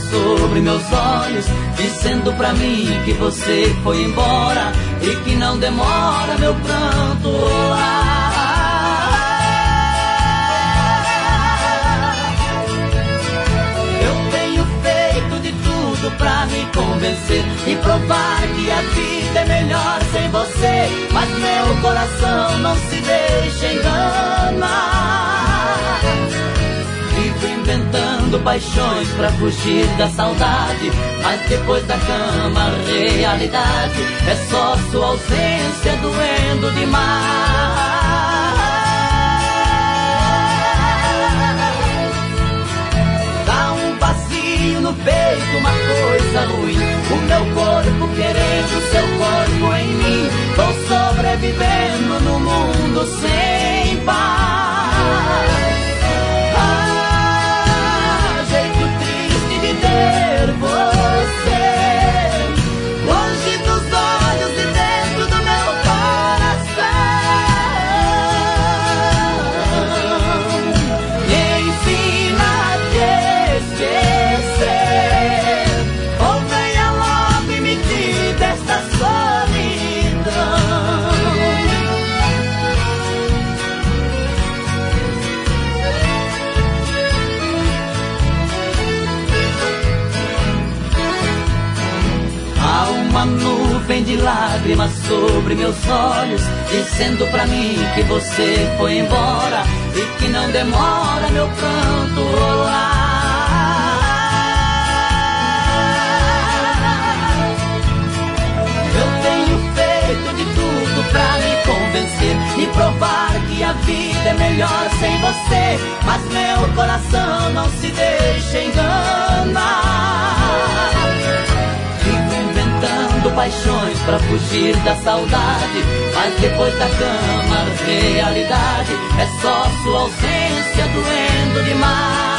sobre meus olhos, dizendo pra mim que você foi embora e que não demora meu pranto rolar. Eu tenho feito de tudo pra me convencer e provar que a vida é melhor sem você, mas meu coração não se deixa enganar. Vivo inventando paixões pra fugir da saudade, mas depois da cama a realidade é só sua ausência doendo demais. Dá um vazio no peito, uma coisa ruim, o meu corpo querendo seu corpo em mim. Vou sobrevivendo no mundo sem paz. Jeito triste de ter você longe dos olhos e dentro do meu coração. Me ensina a te esquecer, ou venha logo e me tire desta solidão. Há uma nuvem de lágrimas sobre meus olhos, dizendo pra mim que você foi embora e que não demora meu pranto rolar. Eu tenho feito de tudo pra me convencer e provar que a vida é melhor sem você, mas meu coração não se deixa enganar. Vivo inventando paixões pra fugir da saudade, mas depois da cama a realidade é só sua ausência doendo demais.